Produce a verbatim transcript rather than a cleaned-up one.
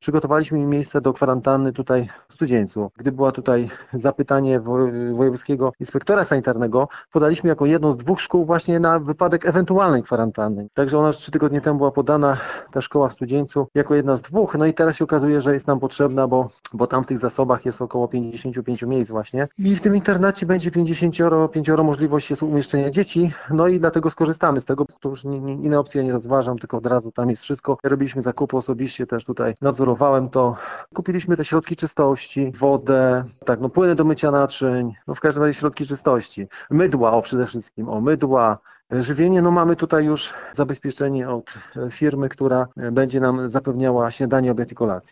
przygotowaliśmy im miejsce do kwarantanny tutaj w Studzieńcu. Gdy była tutaj zapytanie wojewódzkiego inspektora sanitarnego, podaliśmy jako jedną z dwóch szkół właśnie na wypadek ewentualnej kwarantanny. Także ona już trzy tygodnie temu była podana, ta szkoła w Studzieńcu, jako jedna z dwóch. No i teraz się okazuje, że jest nam potrzebna, bo, bo tam w tych zasobach jest około pięćdziesiąt pięć miejsc właśnie. I w tym internacie będzie pięćdziesiąt pięć możliwość jest umieszczenia dzieci, no i dlatego skorzystamy z tego, to już nie, nie, inne opcje nie rozważam, tylko od razu tam jest wszystko. Robiliśmy zakupy osobiście, też tutaj nadzorowałem to. Kupiliśmy te środki czystości, wodę, tak, no płyny do mycia naczyń, no w każdym razie środki czystości. Mydła, o przede wszystkim, o mydła, żywienie, no mamy tutaj już zabezpieczenie od firmy, która będzie nam zapewniała śniadanie, obiad i kolację.